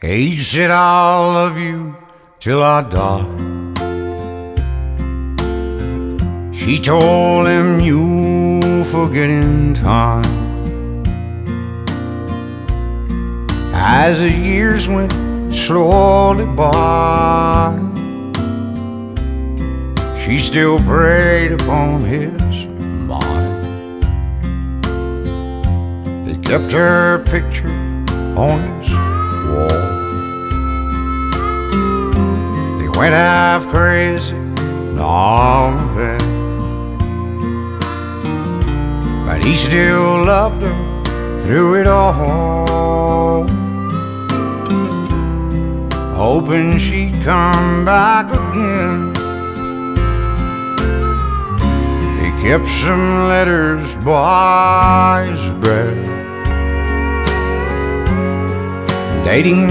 He said, I'll love you till I die. She told him, you'll forget in time. As the years went slowly by, she still preyed upon his mind. He kept her picture on his wall. He went half crazy on her, but he still loved her through it all, hoping she'd come back again. He kept some letters by his bed, dating